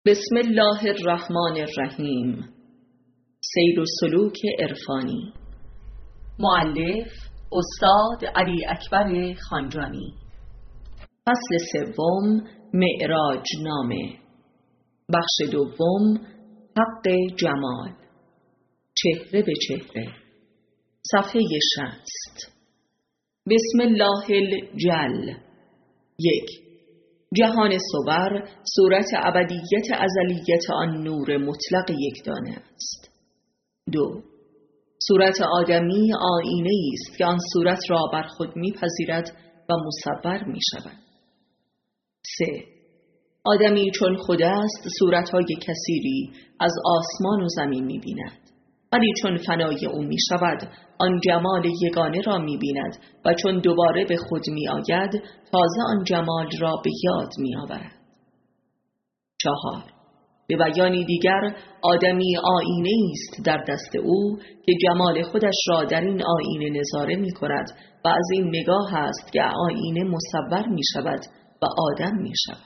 بسم الله الرحمن الرحیم. سیر و سلوک عرفانی. مؤلف استاد علی اکبر خانجانی. فصل سوم، معراج نامه. بخش دوم، حق جمال. چهره به چهره. صفحه 60. بسم الله الجل. 1. جهان صور صورت ابدیت ازلیت آن نور مطلق یکدانه است. 2. صورت آدمی آینه است که آن صورت را بر خود میپذیرد و مصور می شود. 3. آدمی چون خود است صورتهای کثیری از آسمان و زمین می بیند، ولی چون فنای او می شود آن جمال یگانه را می بیند و چون دوباره به خود می آید تازه آن جمال را به یاد می آورد. 4. به بیانی دیگر آدمی آینه است در دست او که جمال خودش را در این آینه نظاره می کند و از این نگاه است که آینه مصور می شود و آدم می شود.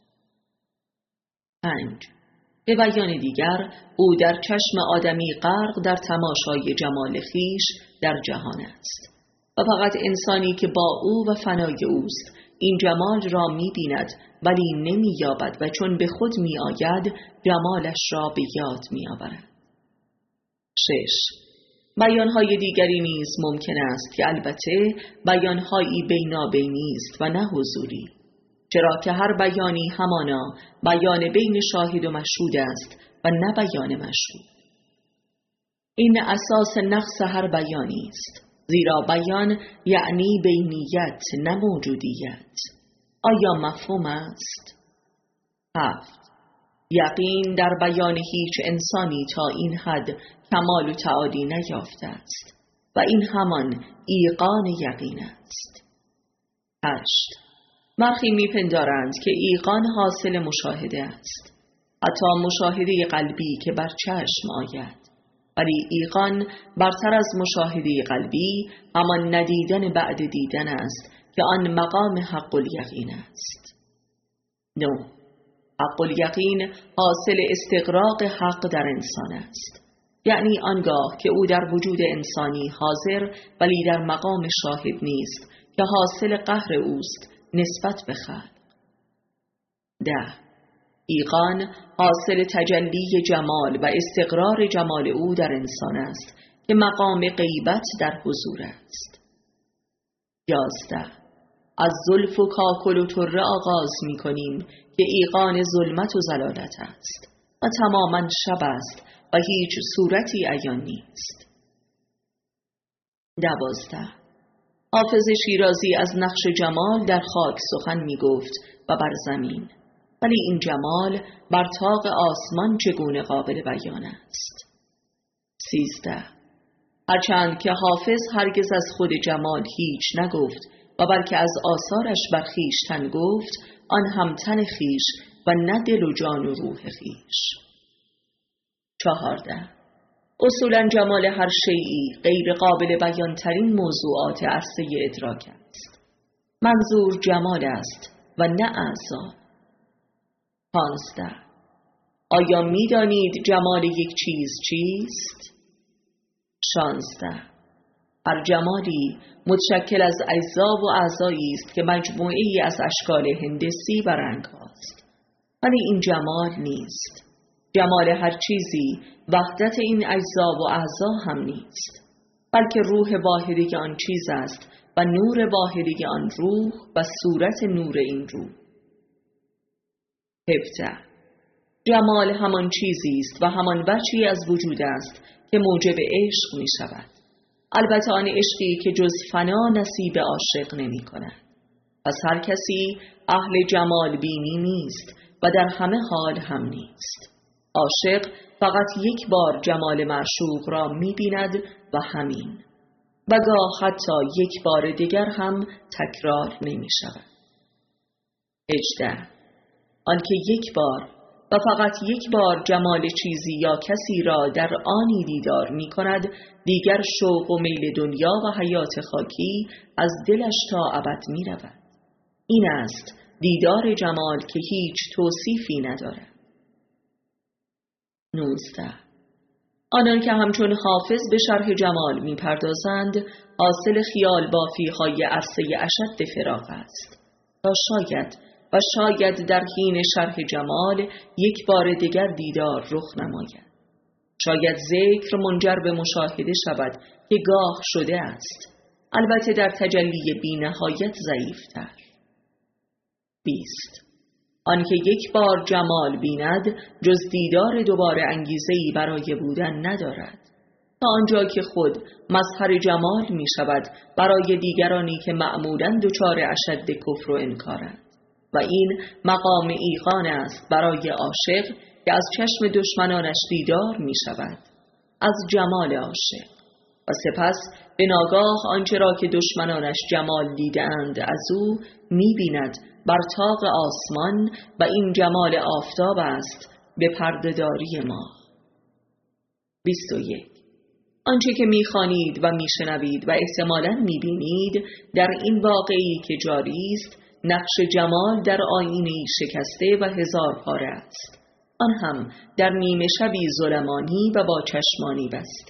5. به بیان دیگر او در چشم آدمی غرق در تماشای جمال خویش در جهان است و فقط انسانی که با او و فنای اوست این جمال را می بیند ولی نمی یابد و چون به خود می آید جمالش را به یاد می آورد. 6. بیانهای دیگری نیز ممکن است که البته بیانهایی بینابینی است و نه حضوری، چرا که هر بیانی همانا بیان بین شاهد و مشهود است و نه بیان مشهود. این اساس نقص هر بیانی است، زیرا بیان یعنی بینیت نه موجودیت. آیا مفهوم است؟ 7. یقین در بیان هیچ انسانی تا این حد کمال و تعالی نیافته است و این همان ایقان یقین است. 8. برخی میپندارند که ایقان حاصل مشاهده است، حتی مشاهده قلبی که بر چشم آید، ولی ایقان برتر از مشاهده قلبی همان ندیدن بعد دیدن است که آن مقام حق الیقین است. 9. حق الیقین حاصل استغراق حق در انسان است، یعنی آنگاه که او در وجود انسانی حاضر ولی در مقام شاهد نیست که حاصل قهر اوست نسبت به خلق. 10. ایقان حاصل تجلی جمال و استقرار جمال او در انسان است که مقام غیبت در حضور است. 11. از زلف و کاکل و طره آغاز می کنیم که ایقان ظلمت و ضلالت است و تماما شب است و هیچ صورتی عیان نیست. 12. حافظ شیرازی از نقش جمال در خاک سخن می گفت و بر زمین، ولی این جمال بر طاق آسمان چگونه قابل بیان است. 13. هرچند که حافظ هرگز از خود جمال هیچ نگفت و بلکه از آثارش بر خویشتن گفت، آن هم تن خویش و نه دل و جان و روح خویش. 14. اصولا جمال هر شیئی غیر قابل بیان ترین موضوعات عرصه ادراک است. منظور جمال است و نه اعضا. 15. آیا می دانید جمال یک چیز چیست؟ 16. هر جمالی متشکل از اجزا و اعضایی است که مجموعه‌ای از اشکال هندسی و رنگ هاست، ولی این جمال نیست. جمال هر چیزی وحدت این اجزا و اعضا هم نیست، بلکه روح واحدی آن چیز است و نور واحدی آن روح و صورت نور این روح. 17. جمال همان چیزی است و همان بخشی از وجود است که موجب عشق می شود، البته آن عشقی که جز فنا نصیب عاشق نمی کند. پس هر کسی اهل جمال بینی نیست و در همه حال هم نیست. عاشق فقط یک بار جمال معشوق را می بیند و همین، و گاه حتی یک بار دیگر هم تکرار نمی شود. 18. آنکه یک بار و فقط یک بار جمال چیزی یا کسی را در آنی دیدار می کند، دیگر شوق و میل دنیا و حیات خاکی از دلش تا ابد می رود. این است دیدار جمال که هیچ توصیفی ندارد. 19. آنان که همچون حافظ به شرح جمال می پردازند حاصل خیال بافی‌های عرصه اشد فراق است تا شاید در حین شرح جمال یک بار دیگر دیدار رخ نماید. شاید ذکر منجر به مشاهده شود که گاه شده است، البته در تجلی بی نهایت ضعیفتر. 20. آنکه یک بار جمال بیند جز دیدار دوباره انگیزه‌ای برای بودن ندارد، تا آنجا که خود مظهر جمال می شود برای دیگرانی که معمولاً دچار اشد کفر و انکارند، و این مقام ایقان است برای عاشق که از چشم دشمنانش دیدار می شود از جمال عاشق، و سپس به ناگاه آنچه را که دشمنانش جمال دیدند از او می بیند بر طاق آسمان، و این جمال آفتاب است به پرده‌داری ماه. 21. آنچه که می‌خوانید و می‌شنوید و احتمالاً می‌بینید در این واقعی که جاری است، نقش جمال در آیینه‌ای شکسته و هزار پاره است، آن هم در نیمه شبی ظلمانی و با چشمانی بسته.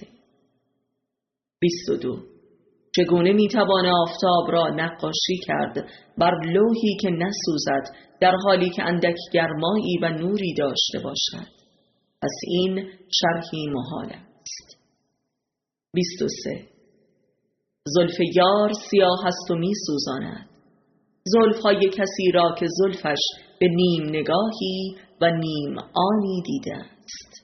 22. چگونه میتوان آفتاب را نقاشی کرد بر لوحی که نسوزد در حالی که اندک گرمایی و نوری داشته باشد؟ پس این شرحی محال است. 23. زلف یار سیاه است و میسوزاند، زلفهای کسی را که زلفش به نیم نگاهی و نیم آنی دیده است.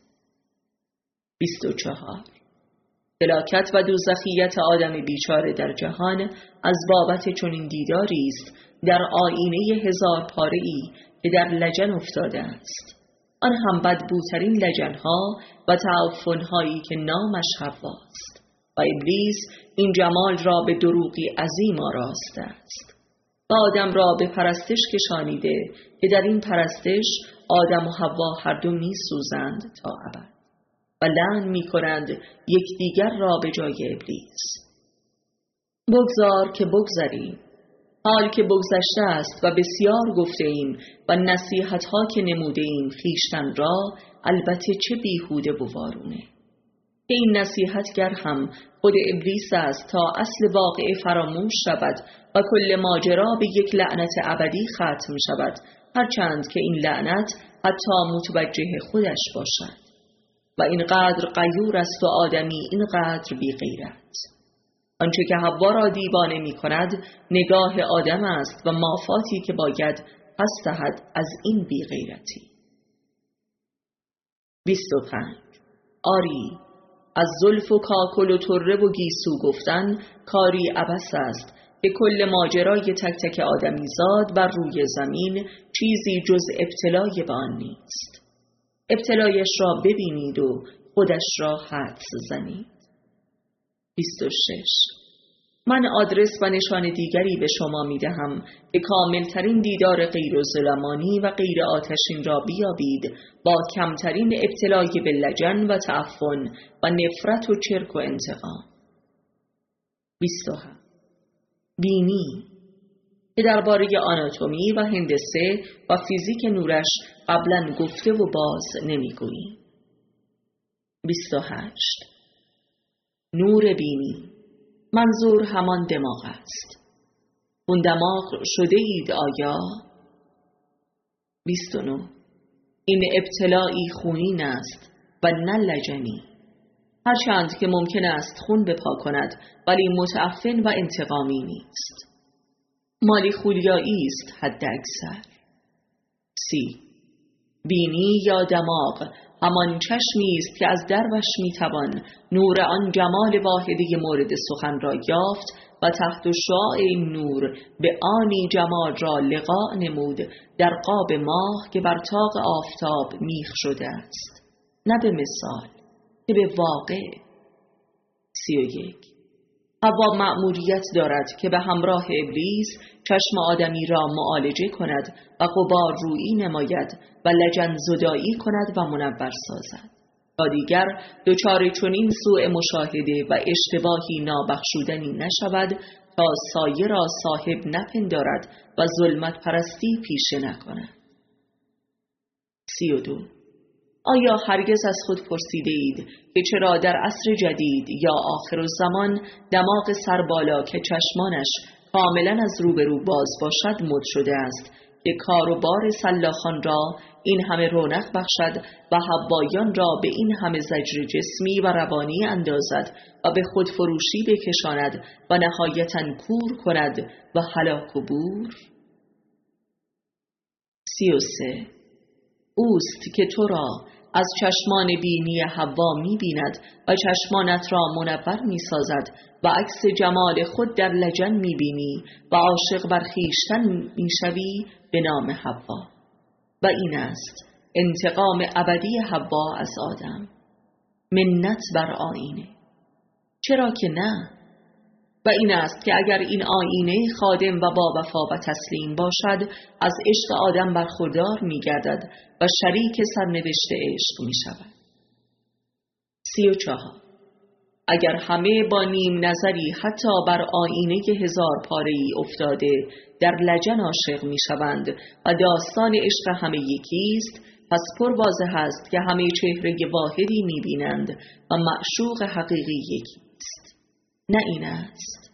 24. هلاکت و دوزخیت آدم بیچاره در جهان از بابت چنین دیداری است در آیینه هزار پاره‌ای که در لجن افتاده است، آن هم بدبوترین لجنها و تعفن‌هایی که نامش حواست، و ابلیس این جمال را به دروغی عظیم آراسته است و آدم را به پرستش کشانیده که در این پرستش آدم و حوا هر دو می سوزند تا ابد و لعن می کنند یکدیگر را به جای ابلیس. بگذار که بگذریم، حال که بگذشته است و بسیار گفته ایم و نصیحت ها که نموده ایم خویشتن را، البته چه بیهوده و وارونه که این نصیحتگر هم خود ابلیس است تا اصل واقعه فراموش شود و کل ماجرا به یک لعنت ابدی ختم شود، هرچند که این لعنت حتی متوجه خودش باشد. و اینقدر غیور است و آدمی اینقدر بی غیرت. آنچه که حوا را دیوانه می کند نگاه آدم است و مافاتی که باید پس دهد از این بی غیرتی. 25. آری، از زلف و کاکل و طره و گیسو گفتن کاری عبث است که کل ماجرای تک تک آدمی زاد بر روی زمین چیزی جز ابتلای به آن نیست. ابتلایش را ببینید و خودش را حدس زنید. 26. من آدرس و نشان دیگری به شما می دهم که کاملترین دیدار غیر ظلمانی و غیر آتشین را بیابید با کمترین ابتلای به لجن و تعفن و نفرت و چرک و انتقام. 27. بینی که درباره آناتومی و هندسه و فیزیک نورش قبلا گفته و باز نمیگوییم. 28. نور بینی منظور همان دماغ است. اون دماغ شده اید آیا؟ 29. این ابتلاعی خونین است و نه لجنی، هرچند که ممکن است خون بپا کند ولی متعفن و انتقامی نیست. مالی خولیایی است حد اکثر. 30. بینی یا دماغ همان چشمی است که از دروش میتوان نور آن جمال واحده مورد سخن را یافت و تحت شعاع این نور به آنی جمال را لقاء نمود در قاب ماه که بر طاق آفتاب میخ شده است، نه به مثال که به واقع. 31. حوا مأموریت دارد که به همراه ابلیس چشم آدمی را معالجه کند و غبار رویی نماید و لجن زدایی کند و منور سازد تا دیگر دچار چنین سوء مشاهده و اشتباهی نابخشودنی نشود تا سایه را صاحب نپندارد و ظلمت پرستی پیشه نکند. 32. آیا هرگز از خود پرسیده اید که چرا در عصر جدید یا آخرالزمان دماغ سربالا که چشمانش کاملا از روبرو باز باشد مد شده است که کار و بار سلاخان را این همه رونق بخشد و حوایان را به این همه زجر جسمی و روانی اندازد و به خود فروشی بکشاند و نهایتاً کور کند و هلاک و بور؟ 33. اوست که تو را از چشمان بینی حوا می بیند و چشمانت را منور می سازد و عکس جمال خود در لجن می بینی و عاشق بر خویشتن می شوی به نام حوا. و این است انتقام ابدی حوا از آدم، منت بر آینه. چرا که نه؟ و این است که اگر این آینه خادم و با وفا و تسلیم باشد از عشق آدم برخوردار می گردد و شریک سرنوشت عشق می شود. 34. اگر همه با نیم نظری حتی بر آینه 1000 پاره‌ای افتاده در لجن عاشق می شوند و داستان عشق همه یکیست، پس پر واضح است که همه چهره واحدی می بینند و معشوق حقیقی یکیست. نه این است.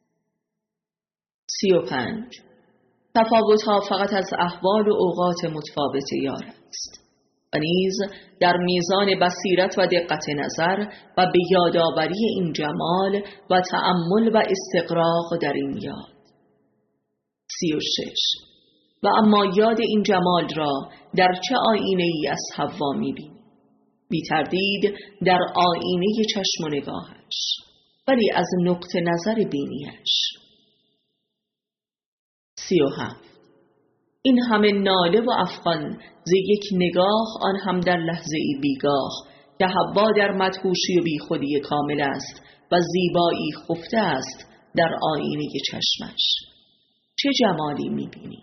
35. تفاوت‌ها فقط از احوال و اوقات متفاوت یار است و نیز در میزان بصیرت و دقت نظر و به یادآوری این جمال و تأمل و استقراق در این یاد. 36. و اما یاد این جمال را در چه آینه ای از حوا می‌بینی؟ بی تردید در آینه چشم و نگاهش، ولی از نقطه نظر بینیش. 37. این همه ناله و افغان ز یک نگاه، آن هم در لحظه ای بیگاه که حوا در مدهوشی و بی خودی کامل است و زیبایی خفته است در آینه چشمش. چه جمالی می‌بینی؟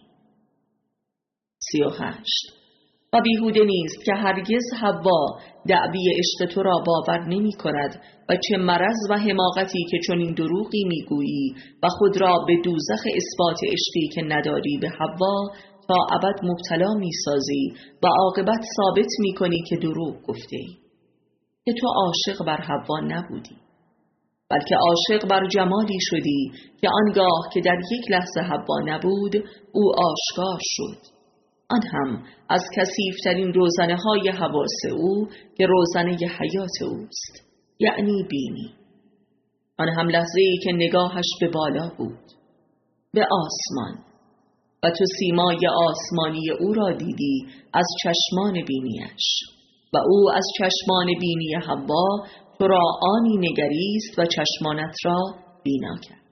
38. و بیهوده نیست که هرگز حوا دعوی عشق تو را باور نمی کند و چه مرض و حماقتی که چون این دروغی میگویی و خود را به دوزخ اثبات عشقی که نداری به حوا تا ابد مبتلا میسازی و عاقبت ثابت میکنی که دروغ گفته ای، که تو عاشق بر حوا نبودی، بلکه عاشق بر جمالی شدی که آنگاه که در یک لحظه حوا نبود او آشکار شد، آن هم از کثیف‌ترین روزنه های حواس او که روزنه حیات اوست، یعنی بینی. آن هم لحظه‌ای که نگاهش به بالا بود، به آسمان، و تو سیمای آسمانی او را دیدی از چشمان بینیش و او از چشمان بینی حوا تو را آنی نگریست و چشمانت را بینا کرد.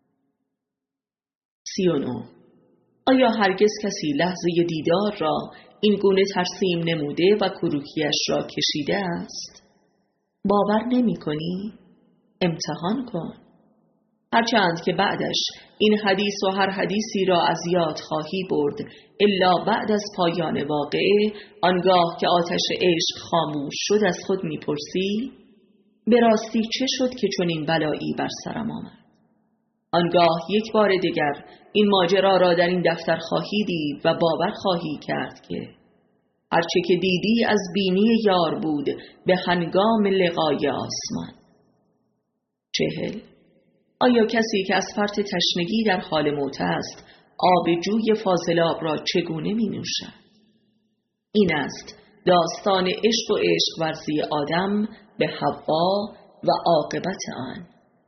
39. آیا هرگز کسی لحظه دیدار را این گونه ترسیم نموده و کروکیش را کشیده است؟ باور نمی کنی؟ امتحان کن. هرچند که بعدش این حدیث و هر حدیثی را از یاد خواهی برد الا بعد از پایان واقعه، آنگاه که آتش عشق خاموش شد از خود میپرسی به راستی چه شد که چون این بلایی بر سرم آمد؟ آنگاه یک بار دیگر این ماجرا را در این دفتر خواهی دید و باور خواهی کرد که هرچه که دیدی از بینی یار بود به هنگام لقای آسمان. 40. آیا کسی که از فرط تشنگی در حال موت است آب جوی فاضلاب را چگونه می نوشد؟ این است داستان عشق و عشق ورزی آدم به حوا و عاقبت آن.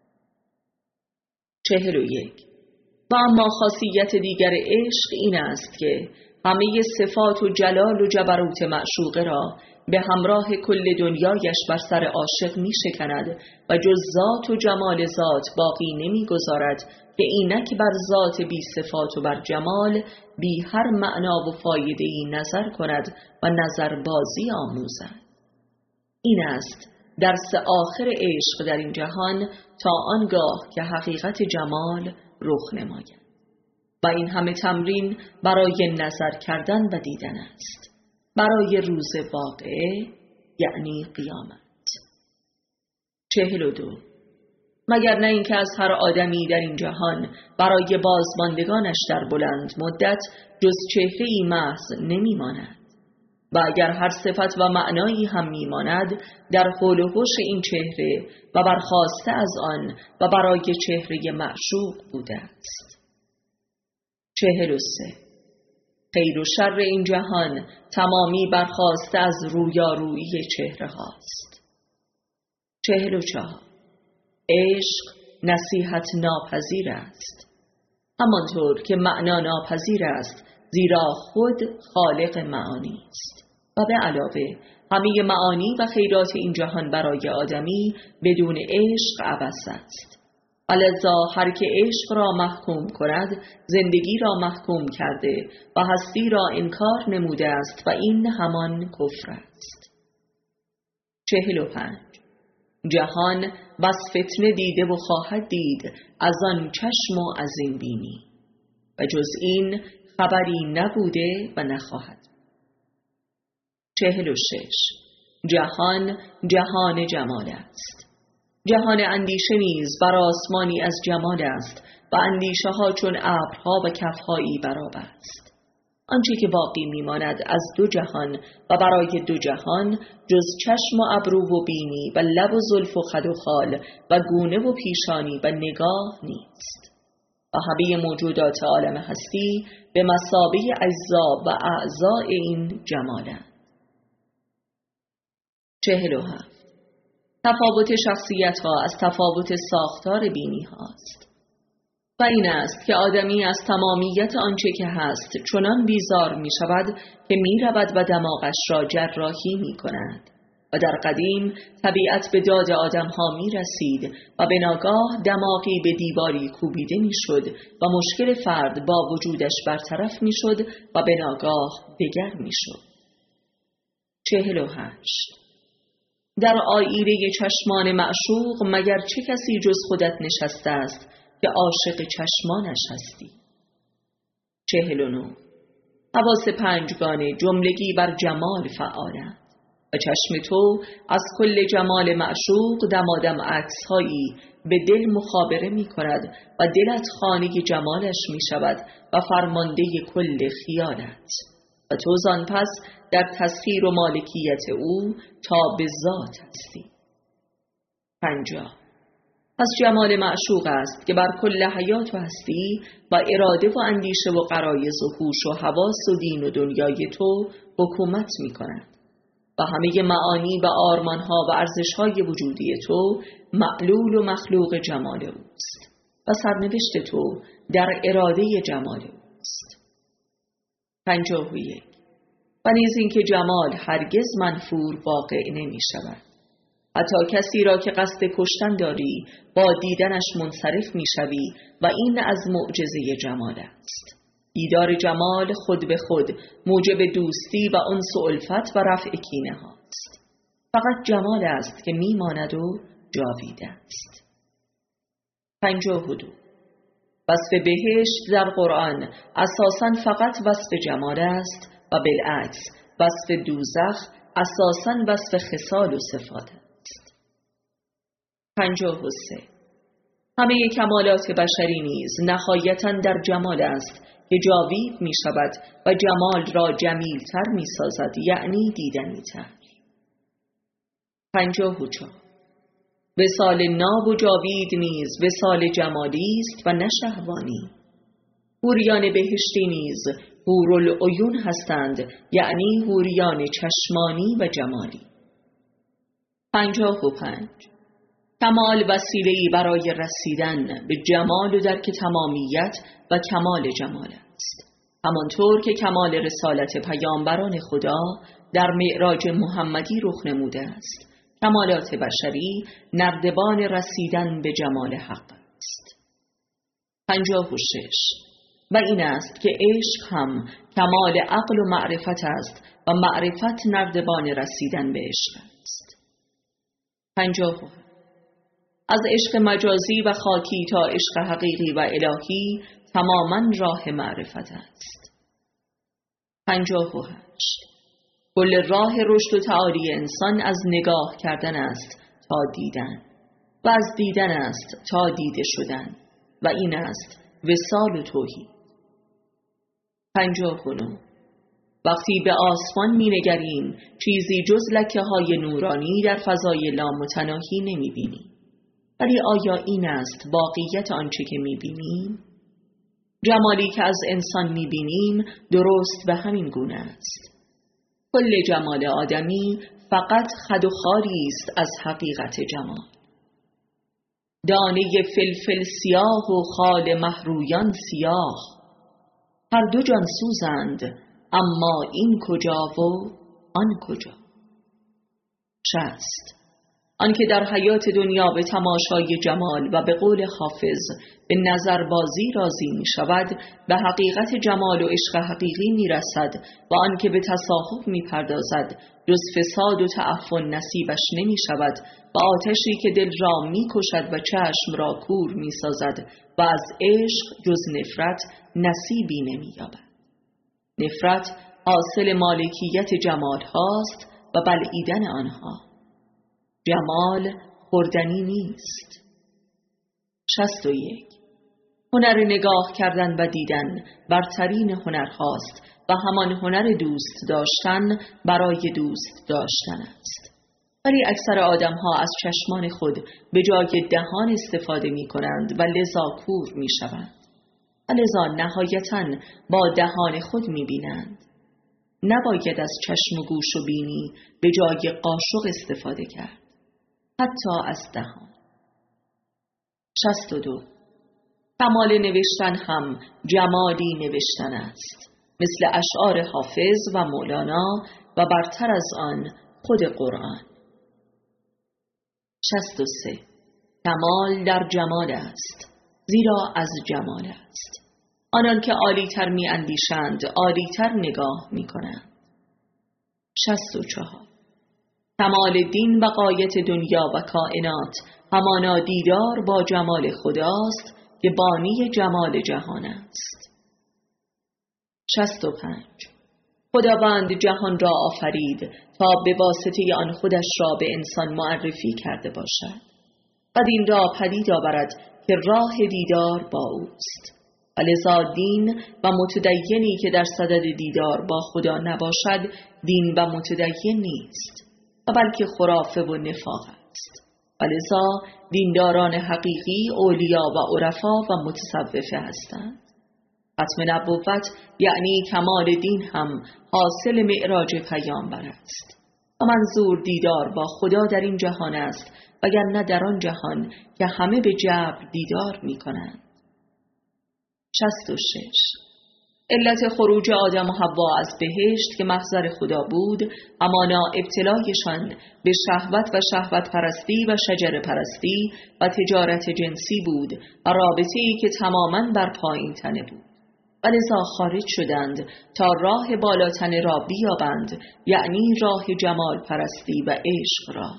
41. و اما خاصیت دیگر عشق این است که همه صفات و جلال و جبروت معشوقه را به همراه کل دنیایش بر سر عاشق می شکند و جز ذات و جمال ذات باقی نمی گذارد که اینک بر ذات بی صفات و بر جمال بی هر معنا و فایده‌ای نظر کند و نظر بازی آموزد. این است درس آخر عشق در این جهان تا آنگاه که حقیقت جمال رخ نماید و این همه تمرین برای نظر کردن و دیدن است، برای روز واقعه یعنی قیامت. 42. مگر نه اینکه از هر آدمی در این جهان برای بازماندگانش در بلند مدت جز چهره‌ای محض نمی ماند. و اگر هر صفت و معنایی هم میماند در حول و حوش این چهره و برخاسته از آن و برای چهره معشوق بوده است. 43. خیر و شر این جهان تمامی برخاسته از رویارویی چهره هاست. 44. عشق نصیحت ناپذیر است، همانطور که معنا ناپذیر است، زیرا خود خالق معانی است و به علاوه همه معانی و خیرات این جهان برای آدمی بدون عشق عبث است. لذا هر که عشق را محکوم کند زندگی را محکوم کرده و هستی را انکار نموده است و این همان کفر است. 45. جهان بس فتنه دیده و خواهد دید از آن چشم و از این بینی و جز این خبری نبوده و نخواهد. 46. جهان جهان جمال است، جهان اندیشه نیز بر آسمانی از جمال است و اندیشه ها چون ابرها و کفهایی برابر است. آنچه که باقی میماند از دو جهان و برای دو جهان جز چشم و ابرو و بینی و لب و زلف و خد و خال و گونه و پیشانی و نگاه نیست و همه موجودات عالم هستی به مثابه اجزا و اعضاء این جمالند. 47. تفاوت شخصیت ها از تفاوت ساختار بینی هاست و این است که آدمی از تمامیت آنچه که هست چنان بیزار می شود که می رود و دماغش را جراحی می کند و در قدیم طبیعت به داد آدم ها می رسید و به ناگاه دماغی به دیواری کوبیده می شد و مشکل فرد با وجودش برطرف می شد و به ناگاه دگر می شد. 48. در آیینه چشمان معشوق مگر چه کسی جز خودت نشسته است که عاشق چشمانش هستی؟ 49. حواس پنجگانه جملگی بر جمال فعالند و چشم تو از کل جمال معشوق دمادم عکسهایی به دل مخابره می کند و دلت خانه جمالش می شود و فرمانده کل خیالت و تو زان پس در تسخیر و مالکیت او تا به ذات هستی. 50. پس جمال معشوق است که بر کل حیات و هستی و اراده و اندیشه و غرایز و هوش و حواس و دین و دنیای تو حکومت می کند و همه معانی و آرمانها و ارزشهای وجودی تو معلول و مخلوق جمال اوست و سرنوشت تو در اراده جمال اوست. 51. و نیز این که جمال هرگز منفور واقع نمی شود. حتی کسی را که قصد کشتن داری با دیدنش منصرف می شوی و این از معجزه جمال است. دیدار جمال خود به خود موجب دوستی و انس و الفت و رفع کینه هاست. فقط جمال است که می ماند و جاویده است. 52. وصف بهشت در قرآن اساساً فقط وصف جمال است و بالعکس وصف دوزخ اساساً وصف خصال و صفات است. 53. همه کمالات بشری نیز نهایتاً در جمال است که جاوید می شود و جمال را جمیل تر می سازد، یعنی دیدنی تر. 54. وصال ناب و جاوید نیز وصال جمالی است و نه شهوانی. حوریان بهشتی نیز حورالعیون هستند، یعنی حوریان چشمانی و جمالی. 55. کمال وسیله‌ای برای رسیدن به جمال و درک تمامیت و کمال جمال است، همانطور که کمال رسالت پیامبران خدا در معراج محمدی رخ نموده است. کمالات بشری نردبان رسیدن به جمال حق است. 56. و این است که عشق هم کمال عقل و معرفت است و معرفت نردبان رسیدن به عشق است. 57. از عشق مجازی و خاکی تا عشق حقیقی و الهی تماماً راه معرفت است. 58. کل راه رشد و تعالی انسان از نگاه کردن است تا دیدن و از دیدن است تا دیده شدن و این است وصال و توحید. 59. وقتی به آسمان می نگریم چیزی جز لکه های نورانی در فضای لامتناهی نمی بینیم. ولی آیا این است واقعیت آنچه که می بینیم؟ جمالی که از انسان می بینیم درست به همین گونه است. کل جمال آدمی فقط خد و خالی است از حقیقت جمال. دانه فلفل سیاه و خال مهرویان سیاه، هر دو جان سوزند، اما این کجا و آن کجا. 60. آنکه در حیات دنیا به تماشای جمال و به قول حافظ به نظر بازی راضی می شود، به حقیقت جمال و عشق حقیقی می رسد و آنکه به تصاحب می پردازد جز فساد و تعفن نصیبش نمی شود و آتشی که دل را می کشد و چشم را کور می سازد و از عشق جز نفرت نصیبی نمی یابد. نفرت حاصل مالکیت جمال هاست و بلعیدن آنها. جمال خوردنی نیست. 61. هنر نگاه کردن و دیدن برترین هنر هاست و همان هنر دوست داشتن برای دوست داشتن است. ولی اکثر آدم ها از چشمان خود به جای دهان استفاده می کنند و لذا کور می شوند و لذا نهایتاً با دهان خود می بینند. نباید از چشم و گوش و بینی به جای قاشق استفاده کرد، حتی از دهان. 62. کمال نوشتن هم جمالی نوشتن است، مثل اشعار حافظ و مولانا و برتر از آن خود قرآن. 63. کمال در جمال است، زیرا از جمال است. آنان که عالی‌تر می اندیشند عالی‌تر نگاه می کنند. 64. کمال دین و غایت دنیا و کائنات همانا دیدار با جمال خداست که بانی جمال جهان است. 65. خداوند جهان را آفرید تا به واسطه آن خودش را به انسان معرفی کرده باشد و دین را پدید آورد که راه دیدار با اوست. و لذا دین و متدینی که در صدد دیدار با خدا نباشد دین و متدین نیست و بلکه خرافه و نفاق است. و لذا دینداران حقیقی اولیا و عرفا و متصوفه هستند. ختم نبوت یعنی کمال دین هم حاصل معراج پیامبر است و منظور دیدار با خدا در این جهان است وگرنه در آن جهان که همه به جبر دیدار می کنند. 66. علت خروج آدم و حوا از بهشت که محضر خدا بود همانا ابتلایشان به شهوت و شهوت پرستی و شجر پرستی و تجارت جنسی بود و رابطه‌ای که تماماً بر پایین تنه بود و لذا خارج شدند تا راه بالاتنه را بیابند، یعنی راه جمال پرستی و عشق را.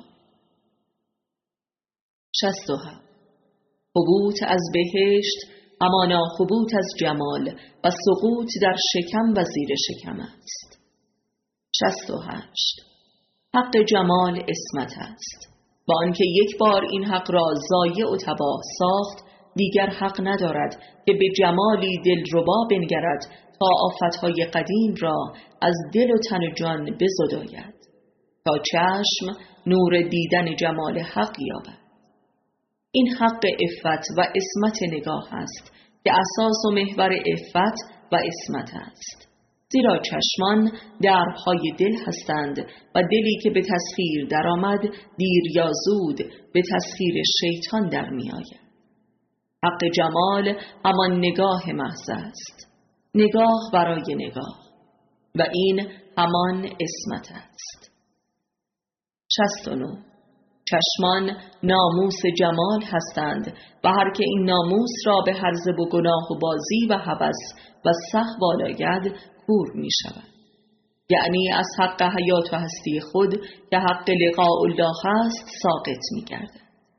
67. حبوط از بهشت همانا حبوط از جمال و سقوط در شکم و زیر شکم است. 68. حق جمال عصمت است. با آنکه یک بار این حق را ضایع و تباه ساخت، دیگر حق ندارد که به جمالی دلربا بنگرد تا آفتهای قدیم را از دل و تن و جان بزداید تا چشم نور دیدن جمال حق یابد. این حق عفت و عصمت نگاه است که اساس و محور عفت و عصمت است، زیرا چشمان درهای دل هستند و دلی که به تسخیر درآمد دیر یا زود به تسخیر شیطان در می آید. حق جمال همان نگاه محض است، نگاه برای نگاه، و این همان عصمت است. 69. چشمان ناموس جمال هستند و هر که این ناموس را به هرزه و گناه و بازی و هوس و سهو آلاید کور می شود، یعنی از حق حیات و هستی خود که حق لقاء الله است ساقط می گردد.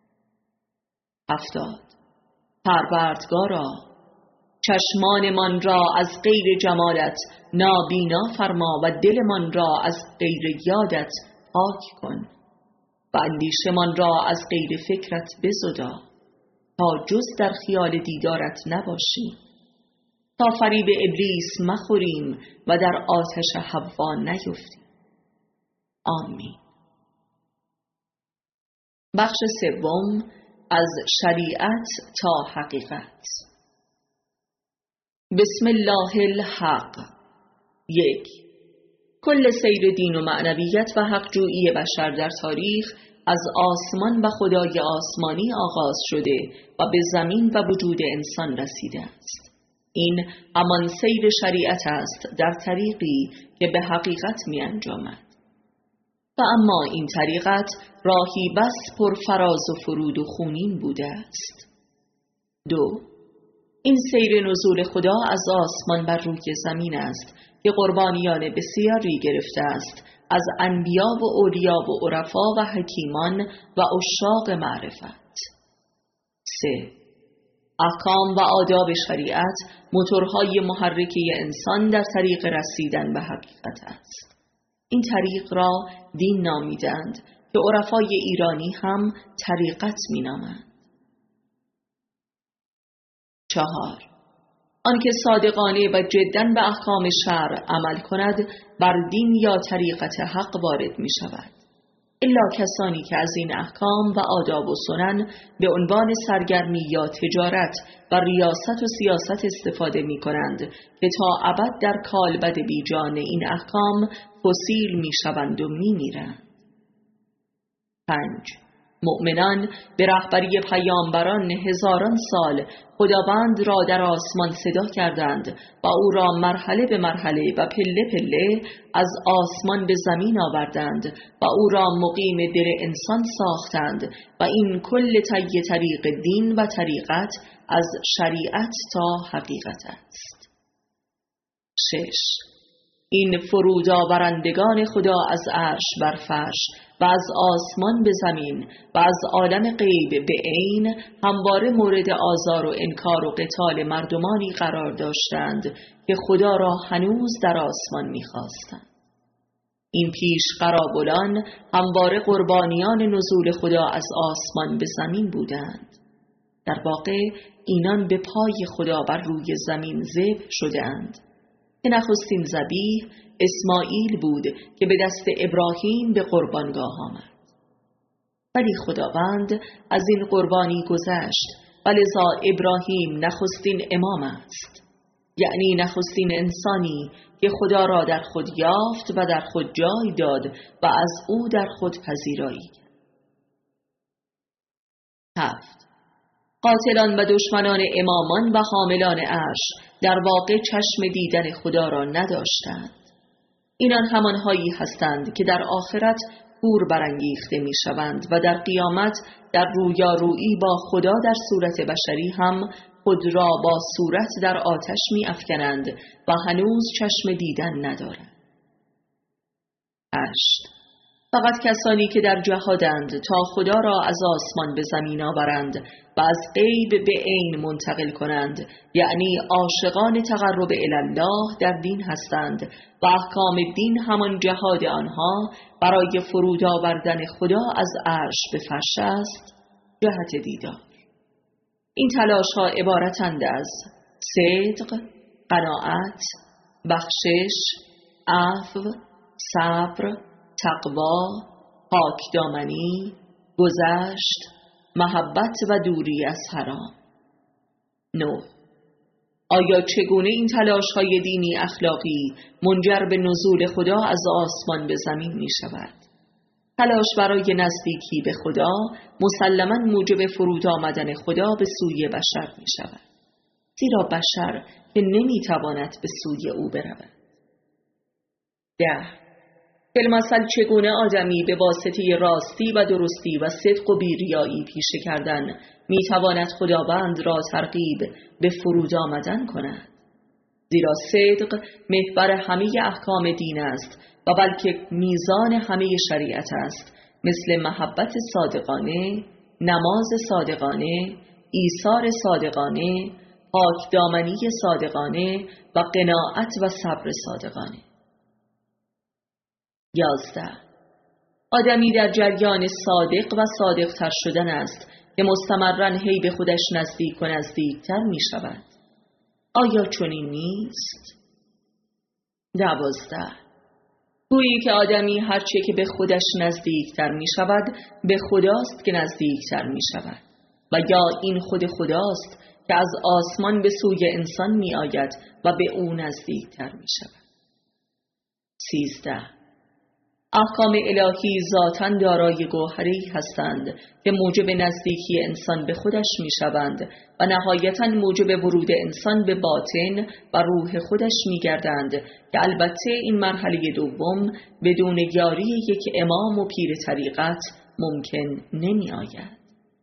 70. پروردگارا چشمانمان را از غیر جمالت نابینا فرما و دلمان را از غیر یادت پاک کن و اندیشمان را از غیر فکرت بزدا تا جز در خیال دیدارت نباشی. تا فریب ابلیس مخوریم و در آتش حوا نیفتیم. آمین. بخش سوم، از شریعت تا حقیقت. بسم الله الحق. 1. کل سیر دین و معنویت و حقجویی بشر در تاریخ از آسمان و خدای آسمانی آغاز شده و به زمین و وجود انسان رسیده است. این همان سیر شریعت است در طریقی که به حقیقت می انجامد. و اما این طریقت راهی بس پر فراز و فرود و خونین بوده است. 2. این سیر نزول خدا از آسمان بر روی زمین است که قربانیان بسیاری گرفته است از انبیا و اولیا و عرفا و حکیمان و عشاق معرفت. 3. احکام و آداب شریعت موتورهای محرکه انسان در طریق رسیدن به حقیقت است. این طریق را دین نامیدند که عرفای ایرانی هم طریقت می نامند. 4. آنکه صادقانه و جداً به احکام شرع عمل کند بر دین یا طریقت حق وارد می شود، الا کسانی که از این احکام و آداب و سنن به عنوان سرگرمی یا تجارت و ریاست و سیاست استفاده می کنند که تا ابد در کالبد بیجان این احکام فسیل می شوند و می میرند. 5. مؤمنان به رهبری پیامبران هزاران سال خداوند را در آسمان صدا کردند و او را مرحله به مرحله و پله پله از آسمان به زمین آوردند و او را مقیم دل انسان ساختند و این کل طی طریق دین و طریقت از شریعت تا حقیقت است. 6. این فرود آورندگان خدا از عرش بر فرش و از آسمان به زمین و از عالم غیب به عین همواره مورد آزار و انکار و قتال مردمانی قرار داشتند که خدا را هنوز در آسمان می‌خواستند. این پیش قرابلان همواره قربانیان نزول خدا از آسمان به زمین بودند. در واقع اینان به پای خدا بر روی زمین ذبح شدند که نخستین ذبیح اسماعیل بود که به دست ابراهیم به قربانگاه آمد. ولی خداوند از این قربانی گذشت و لذا ابراهیم نخستین امام است، یعنی نخستین انسانی که خدا را در خود یافت و در خود جای داد و از او در خود پذیرایی کرد. 7. قاتلان و دشمنان امامان و حاملان عرش در واقع چشم دیدن خدا را نداشتند. اینان همانهایی هستند که در آخرت کور برانگیخته می شوند و در قیامت در رویارویی با خدا در صورت بشری هم خود را با صورت در آتش می افکنند و هنوز چشم دیدن ندارند. 8. فقط کسانی که در جهادند تا خدا را از آسمان به زمین آورند و از غیب به عین منتقل کنند، یعنی عاشقان تقرب الله در دین هستند و احکام دین همان جهاد آنها برای فرود آوردن خدا از عرش به فرش است، جهت دیدار. این تلاش ها عبارتند از صدق، قناعت، بخشش، عفو، صبر، تقوا، پاکدامنی، گذشت، محبت و دوری از حرام. 9. آیا چگونه این تلاش‌های دینی اخلاقی منجر به نزول خدا از آسمان به زمین می شود؟ تلاش برای نزدیکی به خدا مسلماً موجب فرود آمدن خدا به سوی بشر می شود، زیرا بشر که نمی تواند به سوی او برود. 10. بالمثل چگونه آدمی به واسطه راستی و درستی و صدق و بیریایی پیشه کردن میتواند خداوند را ترغیب به فرود آمدن کند؟ زیرا صدق محور همه احکام دین است و بلکه میزان همه شریعت است، مثل محبت صادقانه، نماز صادقانه، ایثار صادقانه، پاکدامنی صادقانه و قناعت و صبر صادقانه. 11. آدمی در جریان صادق و صادقتر شدن است که مستمراً هی به خودش نزدیک و نزدیکتر می شود. آیا چنین نیست؟ 12. گویی که آدمی هرچه که به خودش نزدیکتر می شود به خداست که نزدیکتر می شود و یا این خود خداست که از آسمان به سوی انسان می آید و به او نزدیکتر می شود. 13. احکام الهی ذاتاً دارای گوهری هستند که موجب نزدیکی انسان به خودش می شوند و نهایتاً موجب ورود انسان به باطن و روح خودش می گردند که البته این مرحله دوم بدون یاری یک امام و پیر طریقت ممکن نمی آید.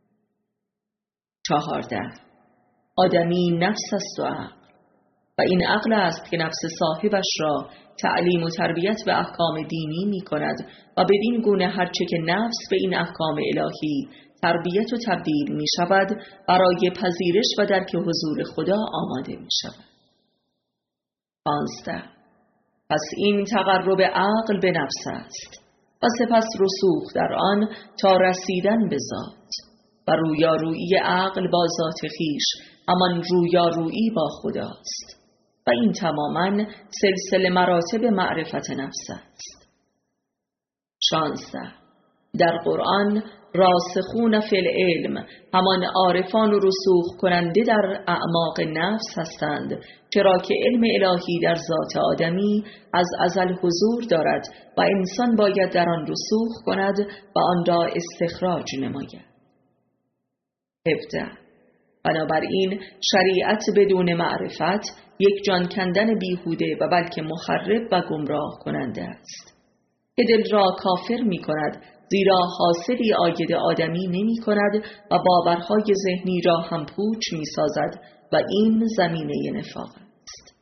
14. آدمی نفس است و عقل و این عقل است که نفس صاحبش را تعلیم و تربیت به احکام دینی می کند و بدین گونه هرچه که نفس به این احکام الهی تربیت و تبدیل می شود برای پذیرش و درک حضور خدا آماده می شود. 15. پس این تقرب عقل به نفس است و سپس رسوخ در آن تا رسیدن به ذات و رویارویی عقل با ذات خویش همان رویارویی با خداست و این تماماً سلسله مراتب معرفت نفس است. 16. در قرآن راسخون فی العلم همان عارفان و رسوخ کننده در اعماق نفس هستند، چرا که علم الهی در ذات آدمی از ازل حضور دارد و انسان باید در آن رسوخ کند و آن را استخراج نماید. 17. بنابراین شریعت بدون معرفت یک جان کندن بیهوده و بلکه مخرب و گمراه کننده است که دل را کافر می کند، زیرا حاصلی عاید آدمی نمی کند و باورهای ذهنی را هم پوچ می سازد و این زمینه نفاق است.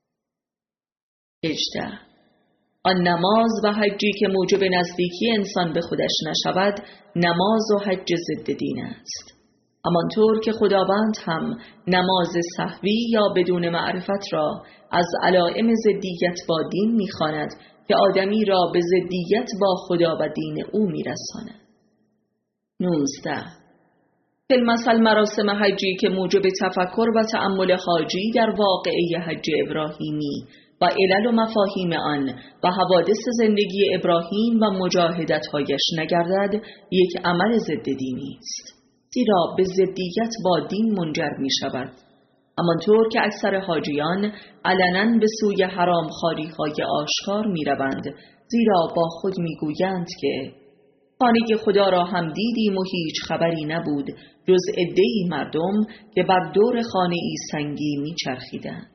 18. آن نماز و حجی که موجب نزدیکی انسان به خودش نشود نماز و حج ضد دین است، همانطور که خداوند هم نماز سهوی یا بدون معرفت را از علائم ضدیت با دین می‌خواند که آدمی را به ضدیت با خدا و دین او می‌رساند. 19. مثل مراسم حجی که موجب تفکر و تأمل حاجی در واقعه حج ابراهیمی و علل و مفاهیم آن و حوادث زندگی ابراهیم و مجاهدت‌هایش نگردد یک عمل ضد دینی است، زیرا به ضدیت با دین منجر می شود، همانطور که اکثر حاجیان علنا به سوی حرام خاری‌های آشکار می روند، زیرا با خود می گویند که خانه خدا را هم دیدیم و هیچ خبری نبود جز عده‌ای مردم که بر دور خانه ای سنگی می چرخیدند.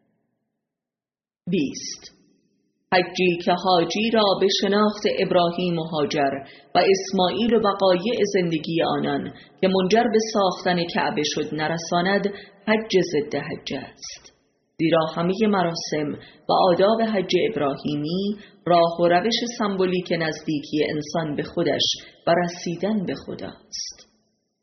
20. حجی که حاجی را به شناخت ابراهیم و هاجر و اسماعیل و وقایع زندگی آنان که منجر به ساختن کعبه شد نرساند، حج ضد حج است، زیرا همه مراسم و آداب حج ابراهیمی راه و روش سمبولیک نزدیکی انسان به خودش و رسیدن به خداست.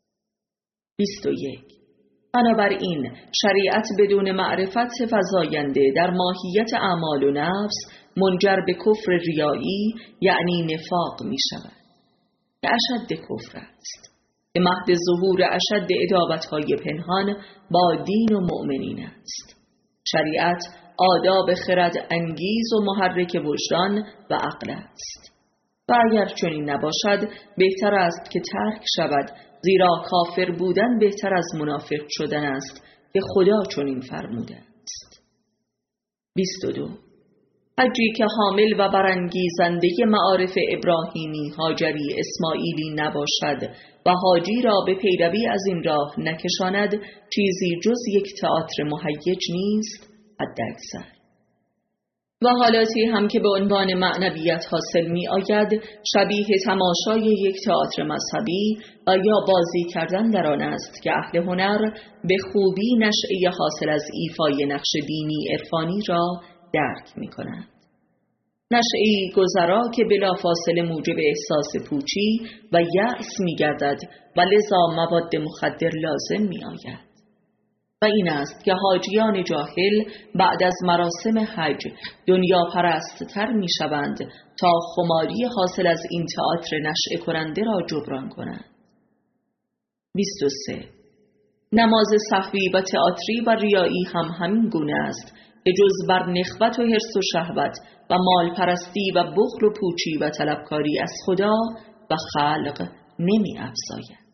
21. بنابراین شریعت بدون معرفت فزاینده در ماهیت اعمال و نفس منجر به کفر ریایی یعنی نفاق می شود که اشد کفر است، که مهد ظهور اشد عداوت‌های پنهان با دین و مؤمنین است. شریعت آداب خرد انگیز و محرک وجدان و عقل است و اگر چنین نباشد بهتر است که ترک شود، زیرا کافر بودن بهتر از منافق شدن است که خدا چنین فرموده است. 22. حجی که حامل و برانگیزنده معارف ابراهیمی، هاجری، اسماعیلی نباشد و حاجی را به پیروی از این راه نکشاند چیزی جز یک تئاتر مهیج نیست حداکثر. و حالاتی هم که به عنوان معنویت حاصل می آید شبیه تماشای یک تئاتر مذهبی و یا بازی کردن در آن است که اهل هنر به خوبی نشأه حاصل از ایفای نقش دینی عرفانی را درک می کنند. نشأه‌ای گذرا که بلافاصله موجب احساس پوچی و یأس می گردد و لذا مواد مخدر لازم می آید. و این است که حاجیان جاهل بعد از مراسم حج دنیا پرست تر می شوند تا خماری حاصل از این تئاتر نشأه کننده را جبران کنند. 23. نماز سهوی و تئاتری و ریایی هم همین گونه است که جز بر نخوت و حرص و شهوت و مال پرستی و بخل و پوچی و طلبکاری از خدا و خلق نمی افزاید.